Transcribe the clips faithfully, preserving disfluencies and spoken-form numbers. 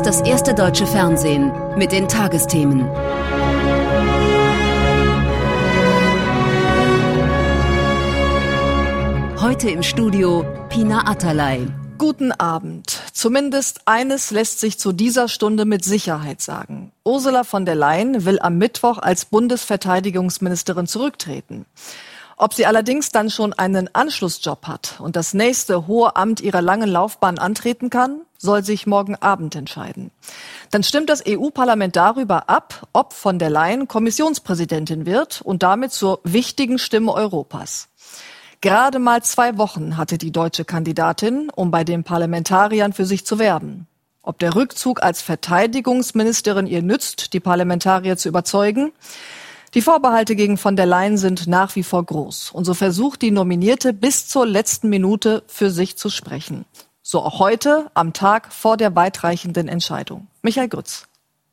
Das erste deutsche Fernsehen mit den Tagesthemen. Heute im Studio Pina Atalay. Guten Abend. Zumindest eines lässt sich zu dieser Stunde mit Sicherheit sagen. Ursula von der Leyen will am Mittwoch als Bundesverteidigungsministerin zurücktreten. Ob sie allerdings dann schon einen Anschlussjob hat und das nächste hohe Amt ihrer langen Laufbahn antreten kann, soll sich morgen Abend entscheiden. Dann stimmt das E U-Parlament darüber ab, ob von der Leyen Kommissionspräsidentin wird und damit zur wichtigen Stimme Europas. Gerade mal zwei Wochen hatte die deutsche Kandidatin, um bei den Parlamentariern für sich zu werben. Ob der Rückzug als Verteidigungsministerin ihr nützt, die Parlamentarier zu überzeugen? Die Vorbehalte gegen von der Leyen sind nach wie vor groß. Und so versucht die Nominierte bis zur letzten Minute für sich zu sprechen. So auch heute, am Tag vor der weitreichenden Entscheidung. Michael Grütz.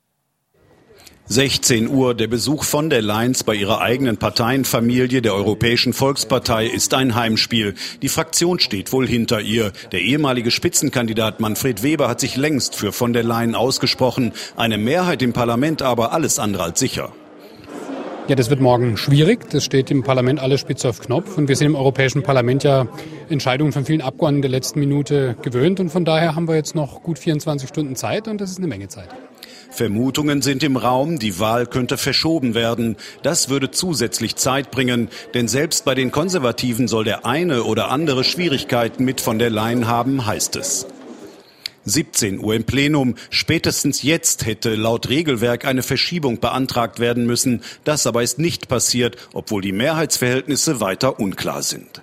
sechzehn Uhr, der Besuch von der Leyen bei ihrer eigenen Parteienfamilie, der Europäischen Volkspartei, ist ein Heimspiel. Die Fraktion steht wohl hinter ihr. Der ehemalige Spitzenkandidat Manfred Weber hat sich längst für von der Leyen ausgesprochen. Eine Mehrheit im Parlament aber alles andere als sicher. Ja, das wird morgen schwierig. Das steht im Parlament alles spitz auf Knopf. Und wir sind im Europäischen Parlament ja Entscheidungen von vielen Abgeordneten der letzten Minute gewöhnt. Und von daher haben wir jetzt noch gut vierundzwanzig Stunden Zeit und das ist eine Menge Zeit. Vermutungen sind im Raum, die Wahl könnte verschoben werden. Das würde zusätzlich Zeit bringen, denn selbst bei den Konservativen soll der eine oder andere Schwierigkeiten mit von der Leyen haben, heißt es. siebzehn Uhr im Plenum. Spätestens jetzt hätte laut Regelwerk eine Verschiebung beantragt werden müssen. Das aber ist nicht passiert, obwohl die Mehrheitsverhältnisse weiter unklar sind.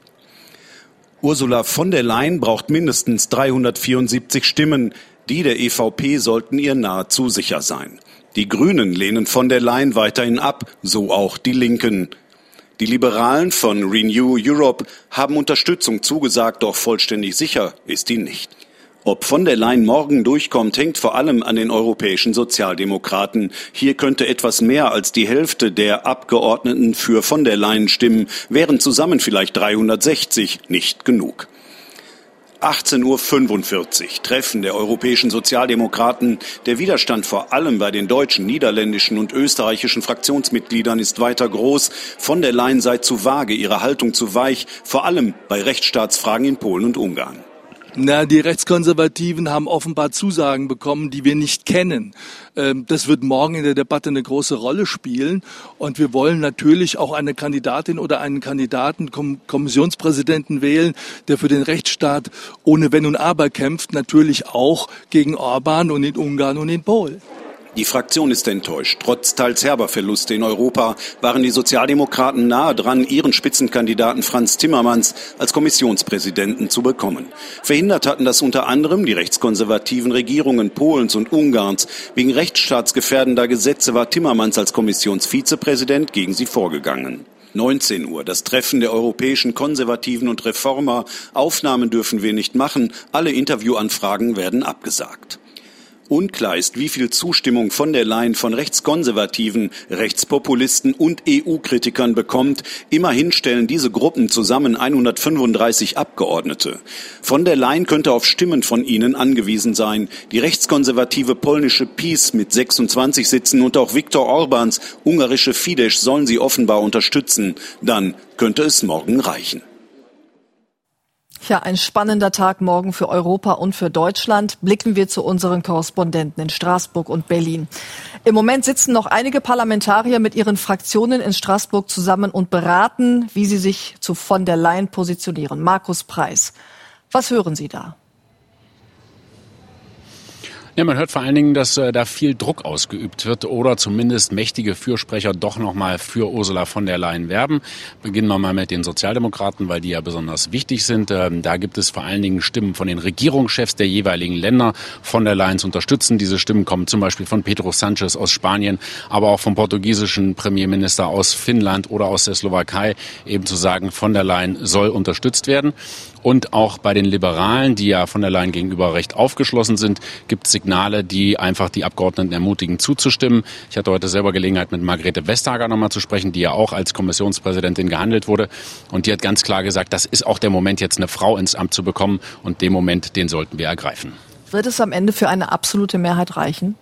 Ursula von der Leyen braucht mindestens dreihundertvierundsiebzig Stimmen. Die der E V P sollten ihr nahezu sicher sein. Die Grünen lehnen von der Leyen weiterhin ab, so auch die Linken. Die Liberalen von Renew Europe haben Unterstützung zugesagt, doch vollständig sicher ist die nicht. Ob von der Leyen morgen durchkommt, hängt vor allem an den europäischen Sozialdemokraten. Hier könnte etwas mehr als die Hälfte der Abgeordneten für von der Leyen stimmen, wären zusammen vielleicht dreihundertsechzig, nicht genug. achtzehn Uhr fünfundvierzig, Treffen der europäischen Sozialdemokraten. Der Widerstand vor allem bei den deutschen, niederländischen und österreichischen Fraktionsmitgliedern ist weiter groß. Von der Leyen sei zu vage, ihre Haltung zu weich, vor allem bei Rechtsstaatsfragen in Polen und Ungarn. Na, die Rechtskonservativen haben offenbar Zusagen bekommen, die wir nicht kennen. Das wird morgen in der Debatte eine große Rolle spielen. Und wir wollen natürlich auch eine Kandidatin oder einen Kandidaten, Kommissionspräsidenten wählen, der für den Rechtsstaat ohne Wenn und Aber kämpft, natürlich auch gegen Orban und in Ungarn und in Polen. Die Fraktion ist enttäuscht. Trotz teils herber Verluste in Europa waren die Sozialdemokraten nahe dran, ihren Spitzenkandidaten Frans Timmermans als Kommissionspräsidenten zu bekommen. Verhindert hatten das unter anderem die rechtskonservativen Regierungen Polens und Ungarns. Wegen rechtsstaatsgefährdender Gesetze war Timmermans als Kommissionsvizepräsident gegen sie vorgegangen. neunzehn Uhr, das Treffen der europäischen Konservativen und Reformer. Aufnahmen dürfen wir nicht machen. Alle Interviewanfragen werden abgesagt. Unklar ist, wie viel Zustimmung von der Leyen von Rechtskonservativen, Rechtspopulisten und E U-Kritikern bekommt. Immerhin stellen diese Gruppen zusammen hundertfünfunddreißig Abgeordnete. Von der Leyen könnte auf Stimmen von ihnen angewiesen sein. Die rechtskonservative polnische PiS mit sechsundzwanzig Sitzen und auch Viktor Orbáns ungarische Fidesz sollen sie offenbar unterstützen. Dann könnte es morgen reichen. Ja, ein spannender Tag morgen für Europa und für Deutschland. Blicken wir zu unseren Korrespondenten in Straßburg und Berlin. Im Moment sitzen noch einige Parlamentarier mit ihren Fraktionen in Straßburg zusammen und beraten, wie sie sich zu von der Leyen positionieren. Markus Preis, was hören Sie da? Ja, man hört vor allen Dingen, dass äh, da viel Druck ausgeübt wird oder zumindest mächtige Fürsprecher doch nochmal für Ursula von der Leyen werben. Beginnen wir mal mit den Sozialdemokraten, weil die ja besonders wichtig sind. Ähm, da gibt es vor allen Dingen Stimmen von den Regierungschefs der jeweiligen Länder, von der Leyen zu unterstützen. Diese Stimmen kommen zum Beispiel von Pedro Sánchez aus Spanien, aber auch vom portugiesischen Premierminister aus Finnland oder aus der Slowakei, eben zu sagen, von der Leyen soll unterstützt werden. Und auch bei den Liberalen, die ja von der Leyen gegenüber recht aufgeschlossen sind, gibt es Signale, die einfach die Abgeordneten ermutigen, zuzustimmen. Ich hatte heute selber Gelegenheit, mit Margrethe Vestager nochmal zu sprechen, die ja auch als Kommissionspräsidentin gehandelt wurde. Und die hat ganz klar gesagt, das ist auch der Moment, jetzt eine Frau ins Amt zu bekommen. Und den Moment, den sollten wir ergreifen. Wird es am Ende für eine absolute Mehrheit reichen?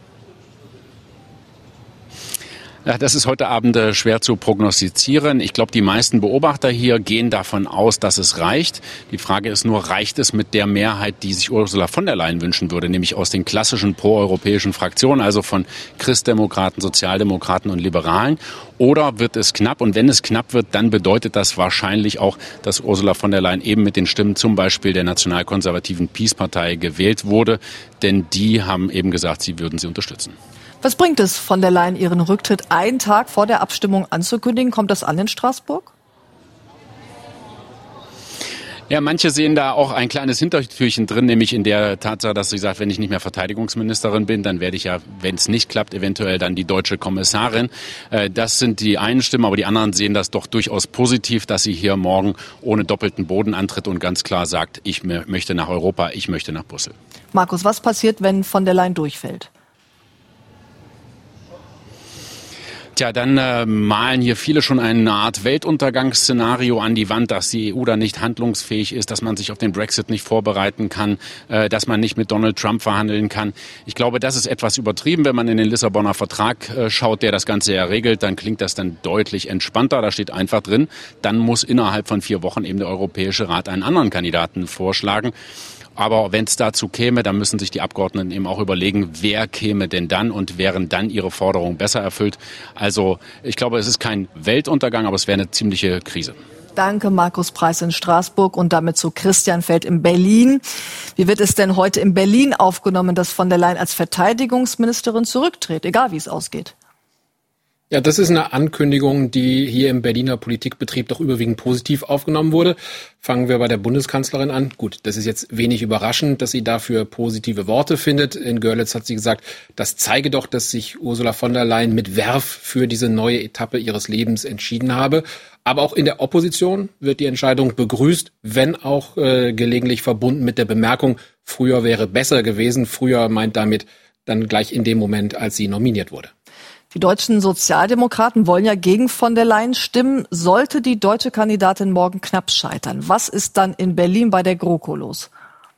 Ja, das ist heute Abend äh, schwer zu prognostizieren. Ich glaube, die meisten Beobachter hier gehen davon aus, dass es reicht. Die Frage ist nur, reicht es mit der Mehrheit, die sich Ursula von der Leyen wünschen würde, nämlich aus den klassischen proeuropäischen Fraktionen, also von Christdemokraten, Sozialdemokraten und Liberalen? Oder wird es knapp? Und wenn es knapp wird, dann bedeutet das wahrscheinlich auch, dass Ursula von der Leyen eben mit den Stimmen zum Beispiel der nationalkonservativen Peace-Partei gewählt wurde. Denn die haben eben gesagt, sie würden sie unterstützen. Was bringt es, von der Leyen ihren Rücktritt einen Tag vor der Abstimmung anzukündigen? Kommt das an in Straßburg? Ja, manche sehen da auch ein kleines Hintertürchen drin, nämlich in der Tatsache, dass sie sagt, wenn ich nicht mehr Verteidigungsministerin bin, dann werde ich ja, wenn es nicht klappt, eventuell dann die deutsche Kommissarin. Das sind die einen Stimmen, aber die anderen sehen das doch durchaus positiv, dass sie hier morgen ohne doppelten Boden antritt und ganz klar sagt, ich möchte nach Europa, ich möchte nach Brüssel. Markus, was passiert, wenn von der Leyen durchfällt? Tja, dann äh, malen hier viele schon eine Art Weltuntergangsszenario an die Wand, dass die E U da nicht handlungsfähig ist, dass man sich auf den Brexit nicht vorbereiten kann, äh, dass man nicht mit Donald Trump verhandeln kann. Ich glaube, das ist etwas übertrieben. Wenn man in den Lissabonner Vertrag äh, schaut, der das Ganze ja regelt, dann klingt das dann deutlich entspannter. Da steht einfach drin, dann muss innerhalb von vier Wochen eben der Europäische Rat einen anderen Kandidaten vorschlagen. Aber wenn es dazu käme, dann müssen sich die Abgeordneten eben auch überlegen, wer käme denn dann und wären dann ihre Forderungen besser erfüllt. Also ich glaube, es ist kein Weltuntergang, aber es wäre eine ziemliche Krise. Danke, Markus Preis in Straßburg und damit zu Christian Feld in Berlin. Wie wird es denn heute in Berlin aufgenommen, dass von der Leyen als Verteidigungsministerin zurücktritt, egal wie es ausgeht? Ja, das ist eine Ankündigung, die hier im Berliner Politikbetrieb doch überwiegend positiv aufgenommen wurde. Fangen wir bei der Bundeskanzlerin an. Gut, das ist jetzt wenig überraschend, dass sie dafür positive Worte findet. In Görlitz hat sie gesagt, das zeige doch, dass sich Ursula von der Leyen mit Verve für diese neue Etappe ihres Lebens entschieden habe. Aber auch in der Opposition wird die Entscheidung begrüßt, wenn auch äh, gelegentlich verbunden mit der Bemerkung, früher wäre besser gewesen. Früher meint damit dann gleich in dem Moment, als sie nominiert wurde. Die deutschen Sozialdemokraten wollen ja gegen von der Leyen stimmen. Sollte die deutsche Kandidatin morgen knapp scheitern, was ist dann in Berlin bei der GroKo los?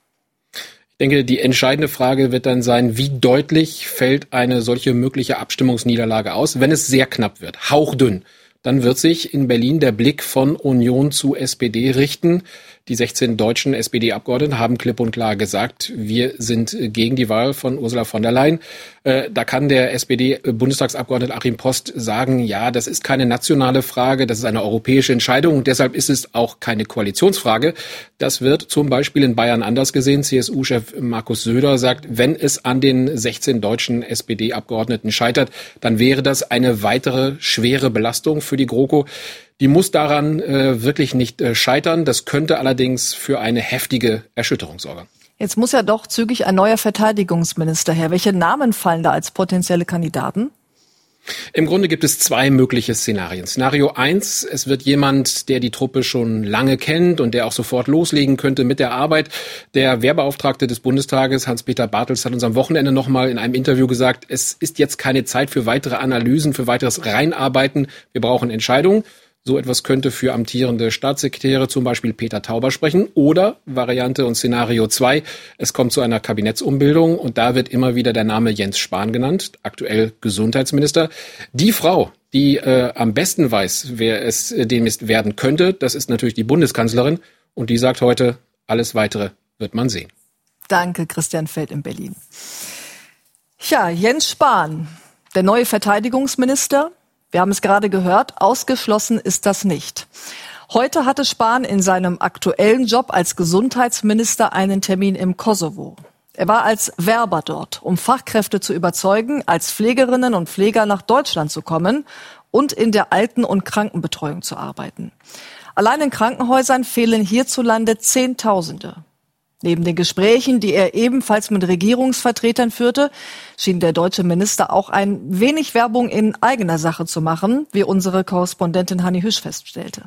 Ich denke, die entscheidende Frage wird dann sein, wie deutlich fällt eine solche mögliche Abstimmungsniederlage aus, wenn es sehr knapp wird, hauchdünn. Dann wird sich in Berlin der Blick von Union zu S P D richten. Die sechzehn deutschen S P D-Abgeordneten haben klipp und klar gesagt, wir sind gegen die Wahl von Ursula von der Leyen. Äh, da kann der S P D-Bundestagsabgeordnete Achim Post sagen, ja, das ist keine nationale Frage, das ist eine europäische Entscheidung und deshalb ist es auch keine Koalitionsfrage. Das wird zum Beispiel in Bayern anders gesehen. C S U-Chef Markus Söder sagt, wenn es an den sechzehn deutschen S P D-Abgeordneten scheitert, dann wäre das eine weitere schwere Belastung für die GroKo. Die muss daran äh, wirklich nicht äh, scheitern. Das könnte allerdings für eine heftige Erschütterung sorgen. Jetzt muss ja doch zügig ein neuer Verteidigungsminister her. Welche Namen fallen da als potenzielle Kandidaten? Im Grunde gibt es zwei mögliche Szenarien. Szenario eins, es wird jemand, der die Truppe schon lange kennt und der auch sofort loslegen könnte mit der Arbeit. Der Wehrbeauftragte des Bundestages, Hans-Peter Bartels, hat uns am Wochenende nochmal in einem Interview gesagt, es ist jetzt keine Zeit für weitere Analysen, für weiteres Reinarbeiten. Wir brauchen Entscheidungen. So etwas könnte für amtierende Staatssekretäre, zum Beispiel Peter Tauber, sprechen. Oder Variante und Szenario zwei, es kommt zu einer Kabinettsumbildung und da wird immer wieder der Name Jens Spahn genannt, aktuell Gesundheitsminister. Die Frau, die äh, am besten weiß, wer es äh, demnächst werden könnte, das ist natürlich die Bundeskanzlerin und die sagt heute, alles Weitere wird man sehen. Danke, Christian Feld in Berlin. Ja, Jens Spahn, der neue Verteidigungsminister. Wir haben es gerade gehört, ausgeschlossen ist das nicht. Heute hatte Spahn in seinem aktuellen Job als Gesundheitsminister einen Termin im Kosovo. Er war als Werber dort, um Fachkräfte zu überzeugen, als Pflegerinnen und Pfleger nach Deutschland zu kommen und in der Alten- und Krankenbetreuung zu arbeiten. Allein in Krankenhäusern fehlen hierzulande Zehntausende. Neben den Gesprächen, die er ebenfalls mit Regierungsvertretern führte, schien der deutsche Minister auch ein wenig Werbung in eigener Sache zu machen, wie unsere Korrespondentin Hanni Hüsch feststellte.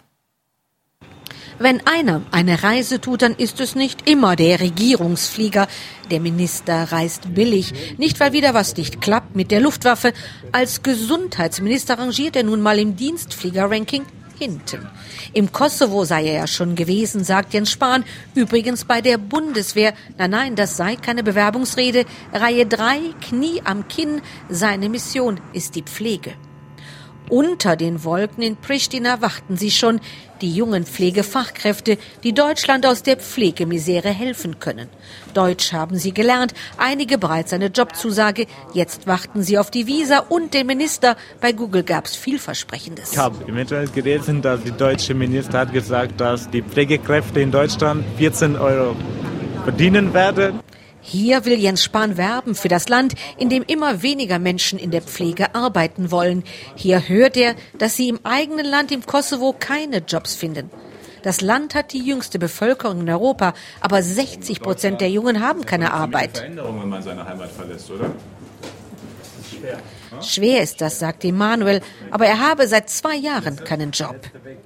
Wenn einer eine Reise tut, dann ist es nicht immer der Regierungsflieger. Der Minister reist billig, nicht weil wieder was nicht klappt mit der Luftwaffe. Als Gesundheitsminister rangiert er nun mal im Dienstflieger-Ranking hinten. Im Kosovo sei er ja schon gewesen, sagt Jens Spahn, übrigens bei der Bundeswehr. Nein, nein, das sei keine Bewerbungsrede. Reihe drei, Knie am Kinn, seine Mission ist die Pflege. Unter den Wolken in Pristina warten sie schon, die jungen Pflegefachkräfte, die Deutschland aus der Pflegemisere helfen können. Deutsch haben sie gelernt, einige bereits eine Jobzusage. Jetzt warten sie auf die Visa und den Minister. Bei Google gab's vielversprechendes. Ich habe im Internet gelesen, dass die deutsche Minister hat gesagt, dass die Pflegekräfte in Deutschland vierzehn Euro verdienen werden. Hier will Jens Spahn werben für das Land, in dem immer weniger Menschen in der Pflege arbeiten wollen. Hier hört er, dass sie im eigenen Land, im Kosovo, keine Jobs finden. Das Land hat die jüngste Bevölkerung in Europa, aber sechzig Prozent der Jungen haben keine Arbeit. Veränderung, wenn man seine Heimat verlässt, oder? Schwer. Schwer ist das, sagt Emanuel, aber er habe seit zwei Jahren keinen Job.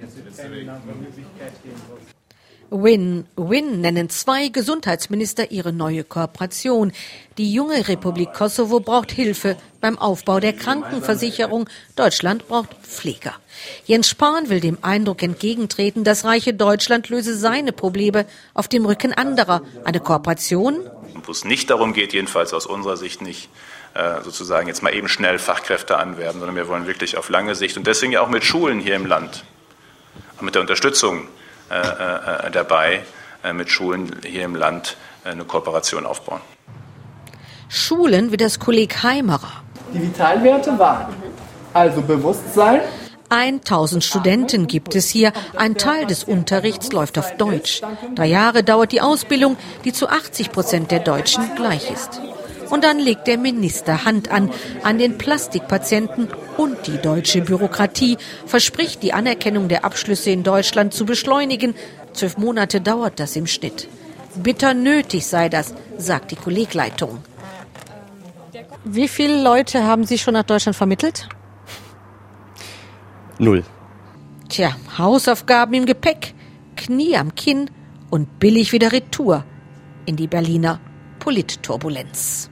Win-Win nennen zwei Gesundheitsminister ihre neue Kooperation. Die junge Republik Kosovo braucht Hilfe beim Aufbau der Krankenversicherung. Deutschland braucht Pfleger. Jens Spahn will dem Eindruck entgegentreten, das reiche Deutschland löse seine Probleme auf dem Rücken anderer. Eine Kooperation? Wo es nicht darum geht, jedenfalls aus unserer Sicht nicht, äh, sozusagen jetzt mal eben schnell Fachkräfte anwerben, sondern wir wollen wirklich auf lange Sicht und deswegen ja auch mit Schulen hier im Land, mit der Unterstützung Äh, äh, dabei, äh, mit Schulen hier im Land äh, eine Kooperation aufbauen. Schulen wie das Kolleg Heimerer. Die Vitalwerte waren also Bewusstsein. tausend Studenten gibt es hier. Ein Teil des Unterrichts läuft auf Deutsch. Drei Jahre dauert die Ausbildung, die zu achtzig Prozent der Deutschen gleich ist. Und dann legt der Minister Hand an, an den Plastikpatienten und die deutsche Bürokratie, verspricht, die Anerkennung der Abschlüsse in Deutschland zu beschleunigen. Zwölf Monate dauert das im Schnitt. Bitter nötig sei das, sagt die Kollegleitung. Wie viele Leute haben Sie schon nach Deutschland vermittelt? Null. Tja, Hausaufgaben im Gepäck, Knie am Kinn und billig wieder Retour in die Berliner Politturbulenz.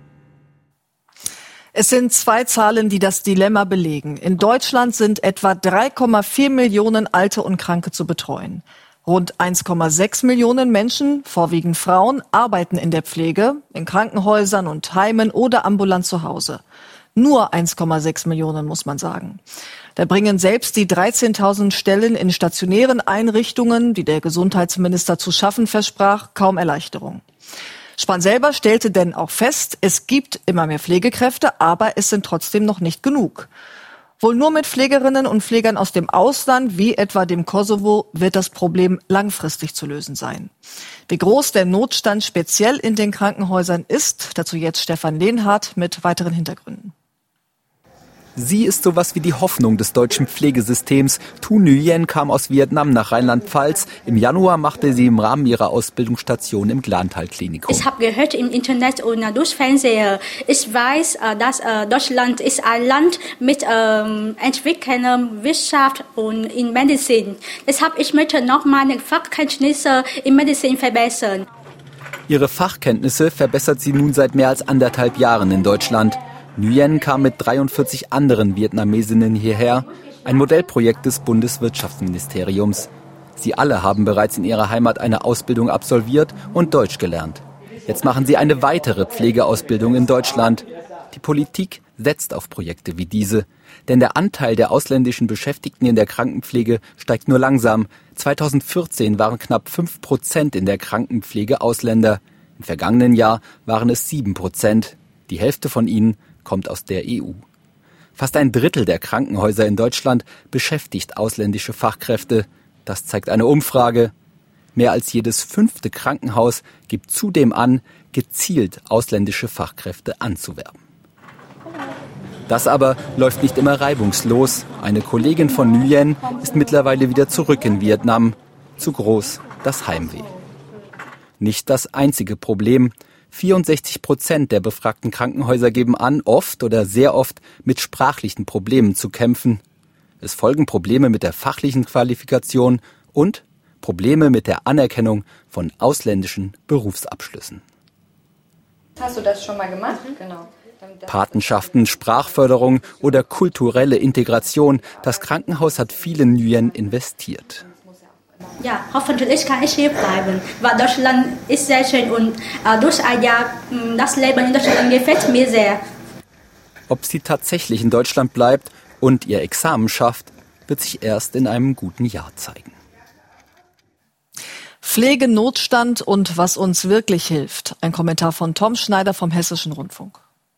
Es sind zwei Zahlen, die das Dilemma belegen. In Deutschland sind etwa drei Komma vier Millionen Alte und Kranke zu betreuen. Rund eins Komma sechs Millionen Menschen, vorwiegend Frauen, arbeiten in der Pflege, in Krankenhäusern und Heimen oder ambulant zu Hause. Nur eins Komma sechs Millionen, muss man sagen. Da bringen selbst die dreizehntausend Stellen in stationären Einrichtungen, die der Gesundheitsminister zu schaffen versprach, kaum Erleichterung. Spahn selber stellte denn auch fest, es gibt immer mehr Pflegekräfte, aber es sind trotzdem noch nicht genug. Wohl nur mit Pflegerinnen und Pflegern aus dem Ausland, wie etwa dem Kosovo, wird das Problem langfristig zu lösen sein. Wie groß der Notstand speziell in den Krankenhäusern ist, dazu jetzt Stefan Lehnhardt mit weiteren Hintergründen. Sie ist sowas wie die Hoffnung des deutschen Pflegesystems. Tu Nguyen kam aus Vietnam nach Rheinland-Pfalz. Im Januar machte sie im Rahmen ihrer Ausbildungsstation im Glantal-Klinikum. Ich habe gehört im Internet und durch Fernseher. Ich weiß, dass Deutschland ist ein Land mit ähm, entwickelnder Wirtschaft und in Medizin. Deshalb ich möchte noch meine Fachkenntnisse in Medizin verbessern. Ihre Fachkenntnisse verbessert sie nun seit mehr als anderthalb Jahren in Deutschland. Nguyen kam mit dreiundvierzig anderen Vietnamesinnen hierher, ein Modellprojekt des Bundeswirtschaftsministeriums. Sie alle haben bereits in ihrer Heimat eine Ausbildung absolviert und Deutsch gelernt. Jetzt machen sie eine weitere Pflegeausbildung in Deutschland. Die Politik setzt auf Projekte wie diese, denn der Anteil der ausländischen Beschäftigten in der Krankenpflege steigt nur langsam. zweitausendvierzehn waren knapp fünf Prozent in der Krankenpflege Ausländer. Im vergangenen Jahr waren es sieben Prozent. Die Hälfte von ihnen kommt aus der E U. Fast ein Drittel der Krankenhäuser in Deutschland beschäftigt ausländische Fachkräfte. Das zeigt eine Umfrage. Mehr als jedes fünfte Krankenhaus gibt zudem an, gezielt ausländische Fachkräfte anzuwerben. Das aber läuft nicht immer reibungslos. Eine Kollegin von Nguyen ist mittlerweile wieder zurück in Vietnam. Zu groß das Heimweh. Nicht das einzige Problem. vierundsechzig Prozent der befragten Krankenhäuser geben an, oft oder sehr oft mit sprachlichen Problemen zu kämpfen. Es folgen Probleme mit der fachlichen Qualifikation und Probleme mit der Anerkennung von ausländischen Berufsabschlüssen. Hast du das schon mal gemacht? Mhm. Genau. Patenschaften, Sprachförderung oder kulturelle Integration. Das Krankenhaus hat viele Nguyen investiert. Ja, hoffentlich kann ich hier bleiben, weil Deutschland ist sehr schön und äh, durch ein Jahr, das Leben in Deutschland gefällt mir sehr. Ob sie tatsächlich in Deutschland bleibt und ihr Examen schafft, wird sich erst in einem guten Jahr zeigen. Pflegenotstand und was uns wirklich hilft. Ein Kommentar von Tom Schneider vom Hessischen Rundfunk.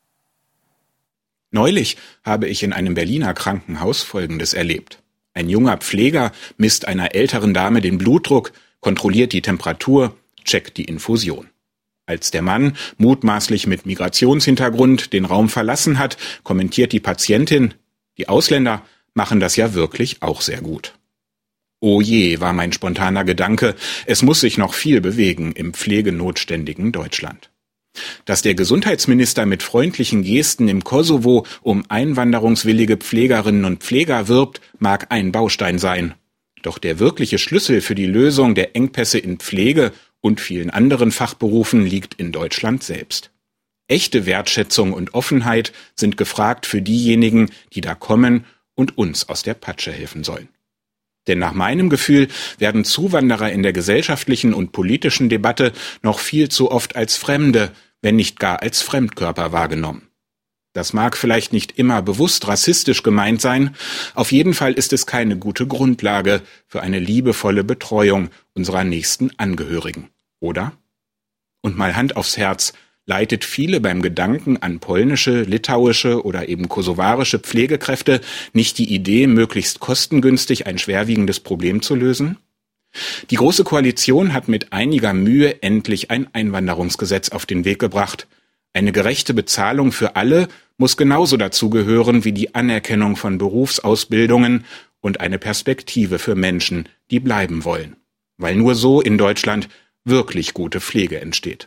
Neulich habe ich in einem Berliner Krankenhaus Folgendes erlebt. Ein junger Pfleger misst einer älteren Dame den Blutdruck, kontrolliert die Temperatur, checkt die Infusion. Als der Mann, mutmaßlich mit Migrationshintergrund, den Raum verlassen hat, kommentiert die Patientin: Die Ausländer machen das ja wirklich auch sehr gut. Oh je, war mein spontaner Gedanke, es muss sich noch viel bewegen im pflegenotständigen Deutschland. Dass der Gesundheitsminister mit freundlichen Gesten im Kosovo um einwanderungswillige Pflegerinnen und Pfleger wirbt, mag ein Baustein sein. Doch der wirkliche Schlüssel für die Lösung der Engpässe in Pflege und vielen anderen Fachberufen liegt in Deutschland selbst. Echte Wertschätzung und Offenheit sind gefragt für diejenigen, die da kommen und uns aus der Patsche helfen sollen. Denn nach meinem Gefühl werden Zuwanderer in der gesellschaftlichen und politischen Debatte noch viel zu oft als Fremde, wenn nicht gar als Fremdkörper wahrgenommen. Das mag vielleicht nicht immer bewusst rassistisch gemeint sein, auf jeden Fall ist es keine gute Grundlage für eine liebevolle Betreuung unserer nächsten Angehörigen, oder? Und mal Hand aufs Herz, leitet viele beim Gedanken an polnische, litauische oder eben kosovarische Pflegekräfte nicht die Idee, möglichst kostengünstig ein schwerwiegendes Problem zu lösen? Die Große Koalition hat mit einiger Mühe endlich ein Einwanderungsgesetz auf den Weg gebracht. Eine gerechte Bezahlung für alle muss genauso dazugehören wie die Anerkennung von Berufsausbildungen und eine Perspektive für Menschen, die bleiben wollen. Weil nur so in Deutschland wirklich gute Pflege entsteht.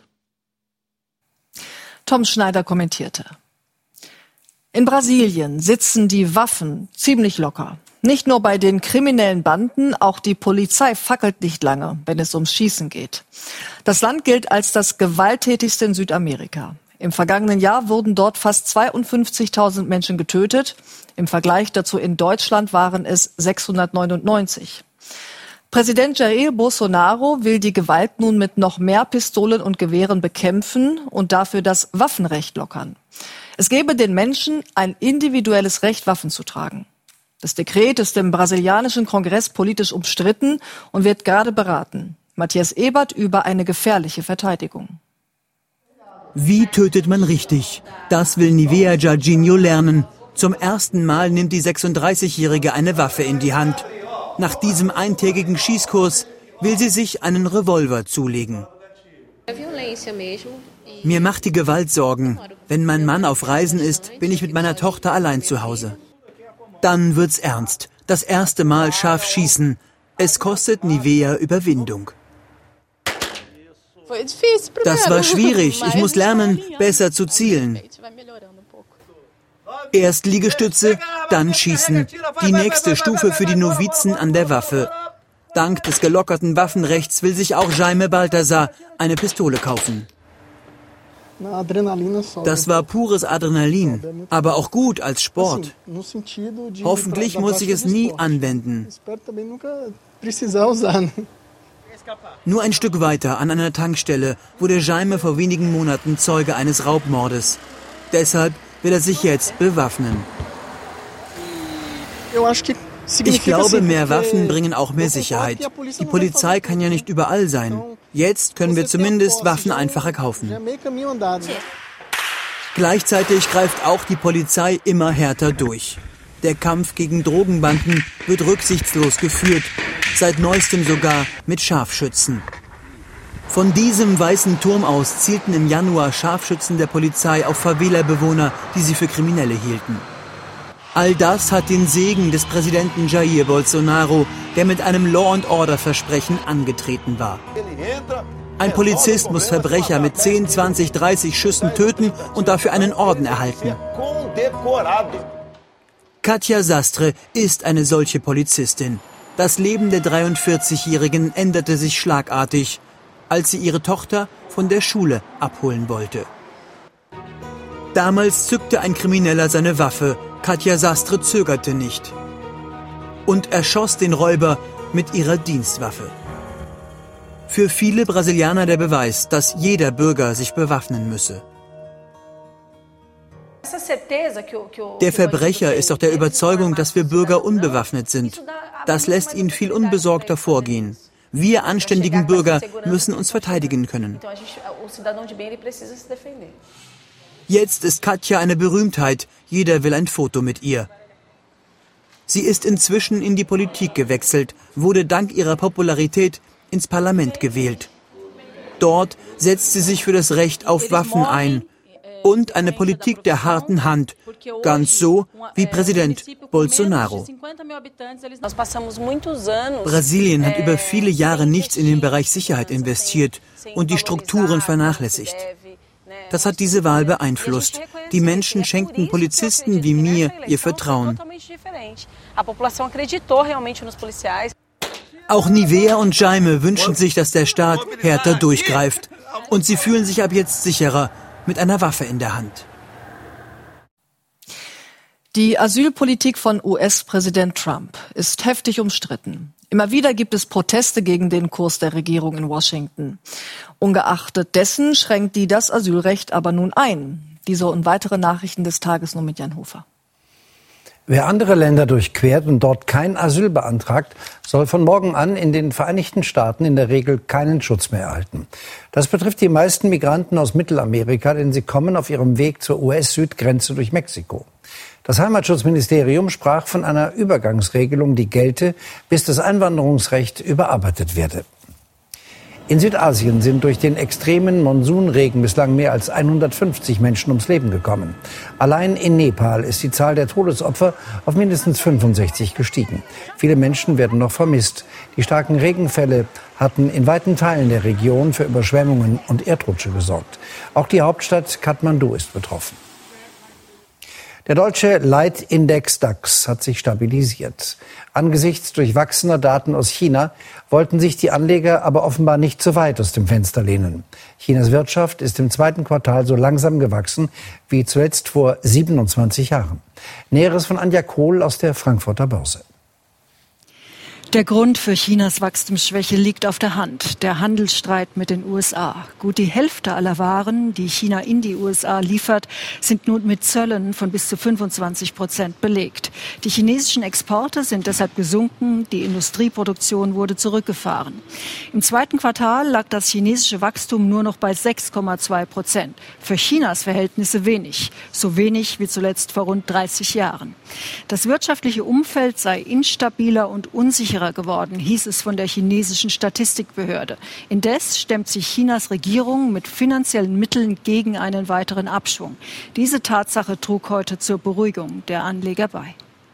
Tom Schneider kommentierte. In Brasilien sitzen die Waffen ziemlich locker. Nicht nur bei den kriminellen Banden, auch die Polizei fackelt nicht lange, wenn es ums Schießen geht. Das Land gilt als das gewalttätigste in Südamerika. Im vergangenen Jahr wurden dort fast zweiundfünfzigtausend Menschen getötet. Im Vergleich dazu in Deutschland waren es sechshundertneunundneunzig. Präsident Jair Bolsonaro will die Gewalt nun mit noch mehr Pistolen und Gewehren bekämpfen und dafür das Waffenrecht lockern. Es gebe den Menschen ein individuelles Recht, Waffen zu tragen. Das Dekret ist im brasilianischen Kongress politisch umstritten und wird gerade beraten. Matthias Ebert über eine gefährliche Verteidigung. Wie tötet man richtig? Das will Nivea Jarginho lernen. Zum ersten Mal nimmt die sechsunddreißigjährige eine Waffe in die Hand. Nach diesem eintägigen Schießkurs will sie sich einen Revolver zulegen. Mir macht die Gewalt Sorgen. Wenn mein Mann auf Reisen ist, bin ich mit meiner Tochter allein zu Hause. Dann wird's ernst. Das erste Mal scharf schießen. Es kostet Nivea Überwindung. Das war schwierig. Ich muss lernen, besser zu zielen. Erst Liegestütze, dann Schießen. Die nächste Stufe für die Novizen an der Waffe. Dank des gelockerten Waffenrechts will sich auch Jaime Balthasar eine Pistole kaufen. Das war pures Adrenalin, aber auch gut als Sport. Hoffentlich muss ich es nie anwenden. Nur ein Stück weiter, an einer Tankstelle, wurde Jaime vor wenigen Monaten Zeuge eines Raubmordes. Deshalb will er sich jetzt bewaffnen. Ich glaube, mehr Waffen bringen auch mehr Sicherheit. Die Polizei kann ja nicht überall sein. Jetzt können wir zumindest Waffen einfacher kaufen. Gleichzeitig greift auch die Polizei immer härter durch. Der Kampf gegen Drogenbanden wird rücksichtslos geführt, seit neuestem sogar mit Scharfschützen. Von diesem weißen Turm aus zielten im Januar Scharfschützen der Polizei auf Favela-Bewohner, die sie für Kriminelle hielten. All das hat den Segen des Präsidenten Jair Bolsonaro, der mit einem Law-and-Order-Versprechen angetreten war. Ein Polizist muss Verbrecher mit zehn, zwanzig, dreißig Schüssen töten und dafür einen Orden erhalten. Katja Sastre ist eine solche Polizistin. Das Leben der dreiundvierzigjährigen änderte sich schlagartig, als sie ihre Tochter von der Schule abholen wollte. Damals zückte ein Krimineller seine Waffe. Katja Sastre zögerte nicht und erschoss den Räuber mit ihrer Dienstwaffe. Für viele Brasilianer der Beweis, dass jeder Bürger sich bewaffnen müsse. Der Verbrecher ist auch der Überzeugung, dass wir Bürger unbewaffnet sind. Das lässt ihn viel unbesorgter vorgehen. Wir anständigen Bürger müssen uns verteidigen können. Jetzt ist Katja eine Berühmtheit. Jeder will ein Foto mit ihr. Sie ist inzwischen in die Politik gewechselt, wurde dank ihrer Popularität ins Parlament gewählt. Dort setzt sie sich für das Recht auf Waffen ein und eine Politik der harten Hand, ganz so wie Präsident Bolsonaro. Brasilien hat über viele Jahre nichts in den Bereich Sicherheit investiert und die Strukturen vernachlässigt. Das hat diese Wahl beeinflusst. Die Menschen schenkten Polizisten wie mir ihr Vertrauen. Auch Nivea und Jaime wünschen sich, dass der Staat härter durchgreift. Und sie fühlen sich ab jetzt sicherer mit einer Waffe in der Hand. Die Asylpolitik von U S-Präsident Trump ist heftig umstritten. Immer wieder gibt es Proteste gegen den Kurs der Regierung in Washington. Ungeachtet dessen schränkt die das Asylrecht aber nun ein. Diese und weitere Nachrichten des Tages nur mit Jan Hofer. Wer andere Länder durchquert und dort kein Asyl beantragt, soll von morgen an in den Vereinigten Staaten in der Regel keinen Schutz mehr erhalten. Das betrifft die meisten Migranten aus Mittelamerika, denn sie kommen auf ihrem Weg zur U S-Südgrenze durch Mexiko. Das Heimatschutzministerium sprach von einer Übergangsregelung, die gelte, bis das Einwanderungsrecht überarbeitet werde. In Südasien sind durch den extremen Monsunregen bislang mehr als hundertfünfzig Menschen ums Leben gekommen. Allein in Nepal ist die Zahl der Todesopfer auf mindestens fünfundsechzig gestiegen. Viele Menschen werden noch vermisst. Die starken Regenfälle hatten in weiten Teilen der Region für Überschwemmungen und Erdrutsche gesorgt. Auch die Hauptstadt Kathmandu ist betroffen. Der deutsche Leitindex DAX hat sich stabilisiert. Angesichts durchwachsener Daten aus China wollten sich die Anleger aber offenbar nicht so weit aus dem Fenster lehnen. Chinas Wirtschaft ist im zweiten Quartal so langsam gewachsen wie zuletzt vor siebenundzwanzig Jahren. Näheres von Anja Kohl aus der Frankfurter Börse. Der Grund für Chinas Wachstumsschwäche liegt auf der Hand, der Handelsstreit mit den U S A. Gut die Hälfte aller Waren, die China in die U S A liefert, sind nun mit Zöllen von bis zu fünfundzwanzig Prozent belegt. Die chinesischen Exporte sind deshalb gesunken, die Industrieproduktion wurde zurückgefahren. Im zweiten Quartal lag das chinesische Wachstum nur noch bei sechs Komma zwei Prozent. Für Chinas Verhältnisse wenig, so wenig wie zuletzt vor rund dreißig Jahren. Das wirtschaftliche Umfeld sei instabiler und unsicherer geworden, hieß es von der chinesischen Statistikbehörde. Indes stemmt sich Chinas Regierung mit finanziellen Mitteln gegen einen weiteren Abschwung. Diese Tatsache trug heute zur Beruhigung der Anleger bei.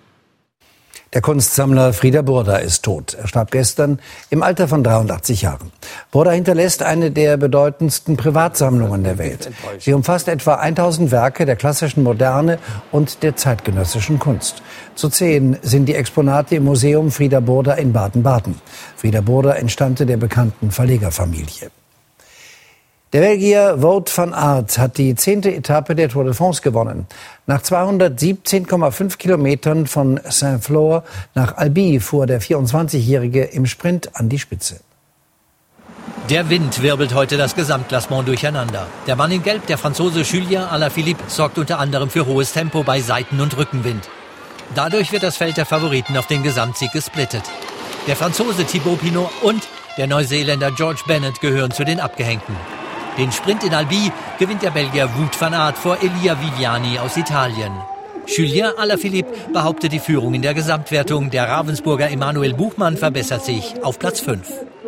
Der Kunstsammler Frieder Burda ist tot. Er starb gestern im Alter von dreiundachtzig Jahren. Burda hinterlässt eine der bedeutendsten Privatsammlungen der Welt. Sie umfasst etwa tausend Werke der klassischen Moderne und der zeitgenössischen Kunst. Zu zählen sind die Exponate im Museum Frieder Burda in Baden-Baden. Frieder Burda entstammte der bekannten Verlegerfamilie. Der Belgier Wout van Aert hat die zehnte Etappe der Tour de France gewonnen. Nach zweihundertsiebzehn Komma fünf Kilometern von Saint-Flour nach Albi fuhr der vierundzwanzigjährige im Sprint an die Spitze. Der Wind wirbelt heute das Gesamtklassement durcheinander. Der Mann in Gelb, der Franzose Julien Alaphilippe, sorgt unter anderem für hohes Tempo bei Seiten- und Rückenwind. Dadurch wird das Feld der Favoriten auf den Gesamtsieg gesplittet. Der Franzose Thibaut Pinot und der Neuseeländer George Bennett gehören zu den Abgehängten. Den Sprint in Albi gewinnt der Belgier Wout van Aert vor Elia Viviani aus Italien. Julien Alaphilippe behauptet die Führung in der Gesamtwertung. Der Ravensburger Emanuel Buchmann verbessert sich auf Platz fünf.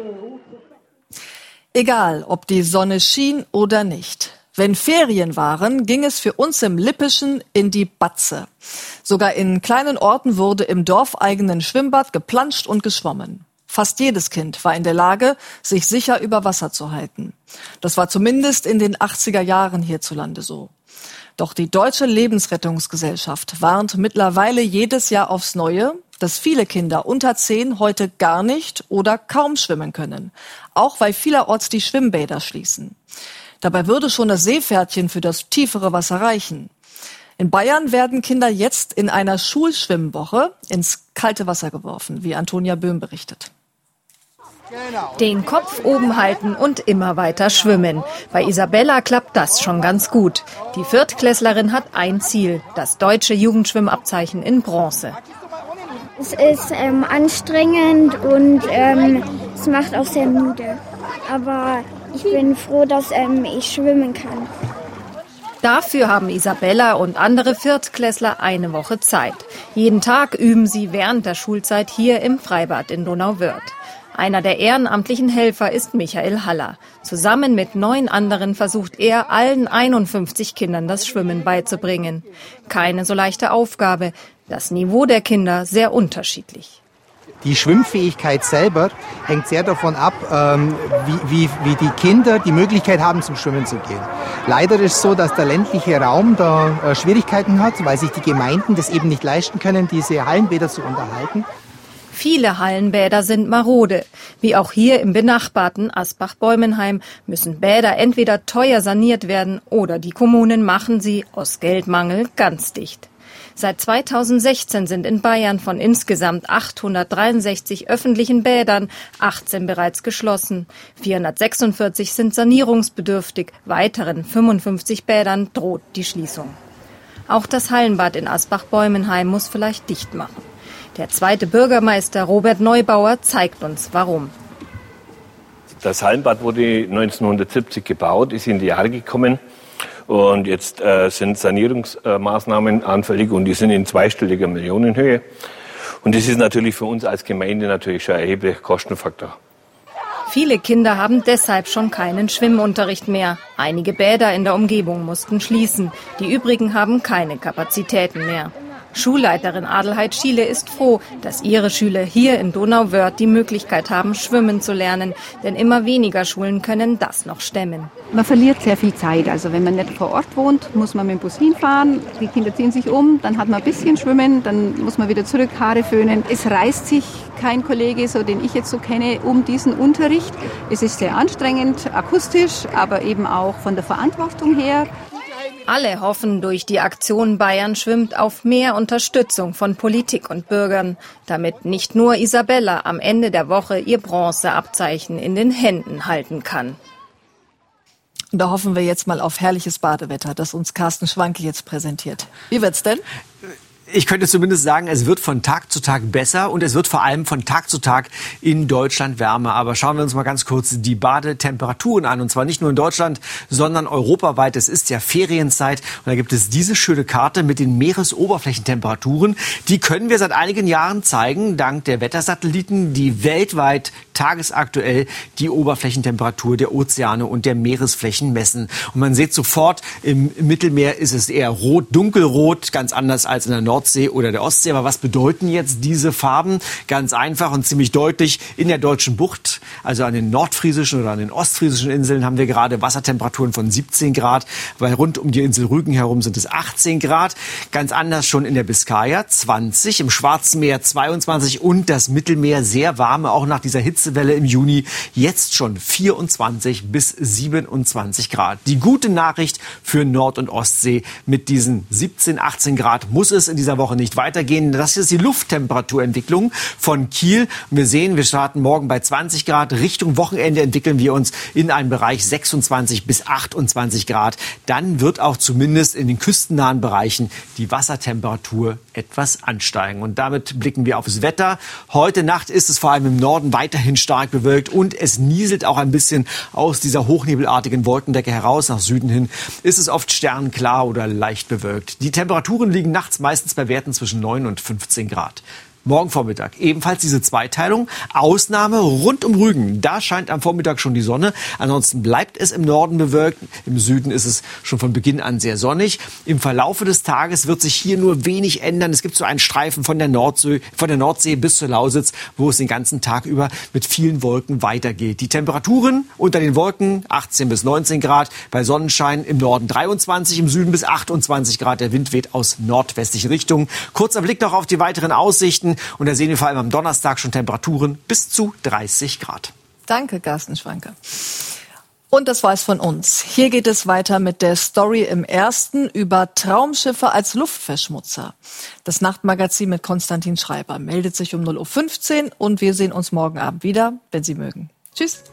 Egal, ob die Sonne schien oder nicht. Wenn Ferien waren, ging es für uns im Lippischen in die Batze. Sogar in kleinen Orten wurde im dorfeigenen Schwimmbad geplanscht und geschwommen. Fast jedes Kind war in der Lage, sich sicher über Wasser zu halten. Das war zumindest in den achtziger Jahren hierzulande so. Doch die Deutsche Lebensrettungsgesellschaft warnt mittlerweile jedes Jahr aufs Neue, dass viele Kinder unter zehn heute gar nicht oder kaum schwimmen können. Auch weil vielerorts die Schwimmbäder schließen. Dabei würde schon das Seepferdchen für das tiefere Wasser reichen. In Bayern werden Kinder jetzt in einer Schulschwimmwoche ins kalte Wasser geworfen, wie Antonia Böhm berichtet. Den Kopf oben halten und immer weiter schwimmen. Bei Isabella klappt das schon ganz gut. Die Viertklässlerin hat ein Ziel, das deutsche Jugendschwimmabzeichen in Bronze. Es ist ähm, anstrengend und ähm, es macht auch sehr müde. Aber ich bin froh, dass ähm, ich schwimmen kann. Dafür haben Isabella und andere Viertklässler eine Woche Zeit. Jeden Tag üben sie während der Schulzeit hier im Freibad in Donauwörth. Einer der ehrenamtlichen Helfer ist Michael Haller. Zusammen mit neun anderen versucht er, allen einundfünfzig Kindern das Schwimmen beizubringen. Keine so leichte Aufgabe. Das Niveau der Kinder sehr unterschiedlich. Die Schwimmfähigkeit selber hängt sehr davon ab, ähm, wie, wie, wie die Kinder die Möglichkeit haben, zum Schwimmen zu gehen. Leider ist es so, dass der ländliche Raum da äh, Schwierigkeiten hat, weil sich die Gemeinden das eben nicht leisten können, diese Hallenbäder zu unterhalten. Viele Hallenbäder sind marode. Wie auch hier im benachbarten Asbach-Bäumenheim müssen Bäder entweder teuer saniert werden oder die Kommunen machen sie aus Geldmangel ganz dicht. Seit zweitausendsechzehn sind in Bayern von insgesamt achthundertdreiundsechzig öffentlichen Bädern achtzehn bereits geschlossen. vierhundertsechsundvierzig sind sanierungsbedürftig. Weiteren fünfundfünfzig Bädern droht die Schließung. Auch das Hallenbad in Asbach-Bäumenheim muss vielleicht dicht machen. Der zweite Bürgermeister Robert Neubauer zeigt uns, warum. Das Hallenbad wurde neunzehnhundertsiebzig gebaut, ist in die Jahre gekommen. Und jetzt äh, sind Sanierungsmaßnahmen anfällig und die sind in zweistelliger Millionenhöhe. Und das ist natürlich für uns als Gemeinde natürlich schon ein erheblicher Kostenfaktor. Viele Kinder haben deshalb schon keinen Schwimmunterricht mehr. Einige Bäder in der Umgebung mussten schließen. Die übrigen haben keine Kapazitäten mehr. Schulleiterin Adelheid Schiele ist froh, dass ihre Schüler hier in Donauwörth die Möglichkeit haben, schwimmen zu lernen. Denn immer weniger Schulen können das noch stemmen. Man verliert sehr viel Zeit. Also wenn man nicht vor Ort wohnt, muss man mit dem Bus hinfahren. Die Kinder ziehen sich um, dann hat man ein bisschen Schwimmen, dann muss man wieder zurück, Haare föhnen. Es reißt sich kein Kollege, so den ich jetzt so kenne, um diesen Unterricht. Es ist sehr anstrengend, akustisch, aber eben auch von der Verantwortung her. Alle hoffen durch die Aktion Bayern schwimmt auf mehr Unterstützung von Politik und Bürgern, damit nicht nur Isabella am Ende der Woche ihr Bronzeabzeichen in den Händen halten kann. Und da hoffen wir jetzt mal auf herrliches Badewetter, das uns Carsten Schwanke jetzt präsentiert. Wie wird's denn? Ich könnte zumindest sagen, es wird von Tag zu Tag besser und es wird vor allem von Tag zu Tag in Deutschland wärmer. Aber schauen wir uns mal ganz kurz die Badetemperaturen an. Und zwar nicht nur in Deutschland, sondern europaweit. Es ist ja Ferienzeit und da gibt es diese schöne Karte mit den Meeresoberflächentemperaturen. Die können wir seit einigen Jahren zeigen, dank der Wettersatelliten, die weltweit tagesaktuell die Oberflächentemperatur der Ozeane und der Meeresflächen messen. Und man sieht sofort, im Mittelmeer ist es eher rot, dunkelrot, ganz anders als in der Nordsee oder der Ostsee. Aber was bedeuten jetzt diese Farben? Ganz einfach und ziemlich deutlich. In der Deutschen Bucht, also an den nordfriesischen oder an den ostfriesischen Inseln, haben wir gerade Wassertemperaturen von siebzehn Grad, weil rund um die Insel Rügen herum sind es achtzehn Grad. Ganz anders schon in der Biskaya, zwanzig, im Schwarzen Meer zweiundzwanzig und das Mittelmeer sehr warme, auch nach dieser Hitzewelle im Juni, jetzt schon vierundzwanzig bis siebenundzwanzig Grad. Die gute Nachricht für Nord- und Ostsee: mit diesen siebzehn, achtzehn Grad muss es in dieser Woche nicht weitergehen. Das ist die Lufttemperaturentwicklung von Kiel. Und wir sehen, wir starten morgen bei zwanzig Grad. Richtung Wochenende entwickeln wir uns in einen Bereich sechsundzwanzig bis achtundzwanzig Grad. Dann wird auch zumindest in den küstennahen Bereichen die Wassertemperatur etwas ansteigen. Und damit blicken wir aufs Wetter. Heute Nacht ist es vor allem im Norden weiterhin stark bewölkt und es nieselt auch ein bisschen aus dieser hochnebelartigen Wolkendecke heraus. Nach Süden hin ist es oft sternklar oder leicht bewölkt. Die Temperaturen liegen nachts meistens bei Werten zwischen neun und fünfzehn Grad. Morgen Vormittag ebenfalls diese Zweiteilung. Ausnahme rund um Rügen. Da scheint am Vormittag schon die Sonne. Ansonsten bleibt es im Norden bewölkt. Im Süden ist es schon von Beginn an sehr sonnig. Im Verlaufe des Tages wird sich hier nur wenig ändern. Es gibt so einen Streifen von der Nordsee, von der Nordsee bis zur Lausitz, wo es den ganzen Tag über mit vielen Wolken weitergeht. Die Temperaturen unter den Wolken achtzehn bis neunzehn Grad. Bei Sonnenschein im Norden dreiundzwanzig, im Süden bis achtundzwanzig Grad. Der Wind weht aus nordwestlichen Richtungen. Kurzer Blick noch auf die weiteren Aussichten. Und da sehen wir vor allem am Donnerstag schon Temperaturen bis zu dreißig Grad. Danke, Carsten Schwanke. Und das war's von uns. Hier geht es weiter mit der Story im Ersten über Traumschiffe als Luftverschmutzer. Das Nachtmagazin mit Konstantin Schreiber meldet sich um null Uhr fünfzehn und wir sehen uns morgen Abend wieder, wenn Sie mögen. Tschüss.